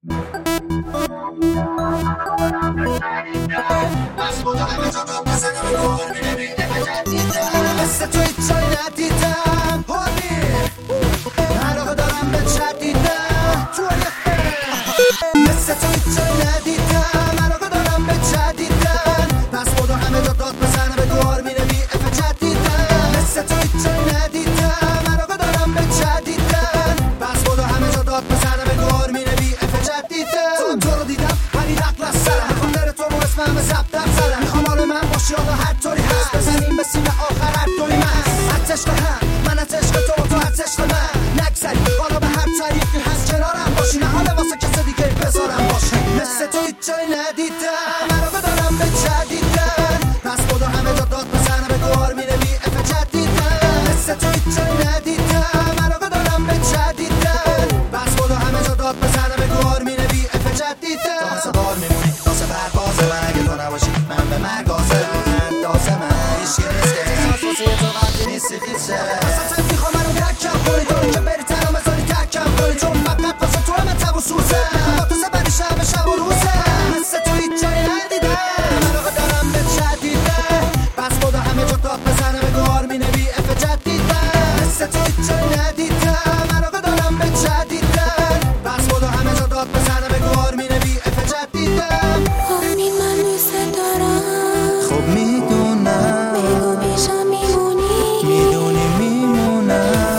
مثل تو هیچ جایی ندیدم هولی علاقه دارم به جدیدم مثل تو هیچ جایی ندیدم علاقه دارم به جدیدم پس خدا همه جا داد بزنه به دوار میره بی اف جدیدم مثل تو هیچ جایی ندیدم علاقه دارم به جدیدم پس خدا همه جا داد بزنه به دوار میره بی اف جدیدم تو رو دیدم ولی نقل از سرم میخوام بره تو رو اسمم به زبدم زدم میخوام حال من باشی آقا هر طوری هست بزنیم به سینه آخر هر دوی من از عشق هم من از عشق تو از عشق من نگذری حالا به هر طریقی هست کنارم باشی نه حالا واسه کسی دیگه بذارم باشی مثل تو هیچ جایی ندیدم علاقه دارم به جدیدم پس خدا همه جا داد بزنه به دوار میره بی اف جدیدم مثل تو هیچ جایی ندیدم علاقه دارم به جدیدم پس خدا همه جا داد بزنه به دوار میره بی اف جدیدم تو واسه بار میمونی واسه پرواز من اگه تو نباشی من به مرگ حاضرم داسه من هیچ که نیست که احساس واسه تو وقتی نیستی خیزه اصلا میخوام منو درکم کنی تو که بری تنم بذاری ترکم کنی چون فقط واسه تو همه تب و سوزه با تو زبری شب و روزه مثل تو هیچ جایی ندیدم علاقه دارم به جدیدم پس خدا همه جا داد بزنه به دوار مینه بی اف جدیدم مثل تو هیچ جایی ندیدم علاقه دارم به جدیدم پس خدا همه جا داد بزنه به دوار مینه بی اف جدیدم همین من دوست دارم خب میدونم بگو پیشم میمونی میدونی میمونم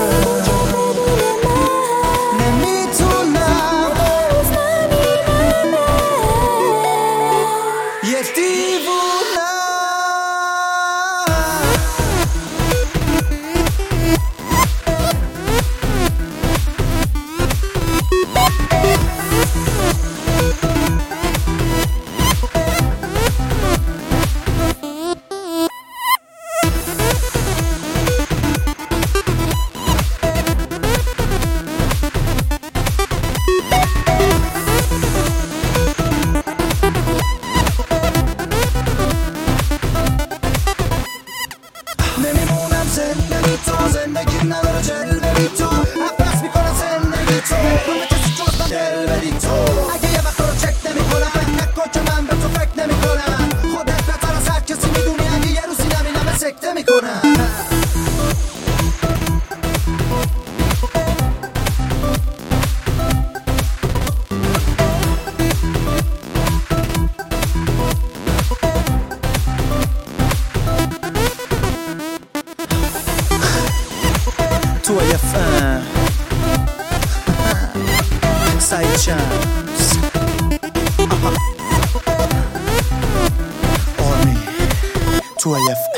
نمیتونم یه دیوونم نمیمونم زنده بی تو زندگی نداره جلوه بی تو افرس میکنه زندگی تو من به کسی جز من دل بدی تو اگه یه وقت رو چک نمی کنم نکن که من به تو فکر نمی کنم خودت بهتر از هر کسی میدونی اگه یه روزی نبینم سکته میکنم تو یه فن سعید شمس آرمی تو یه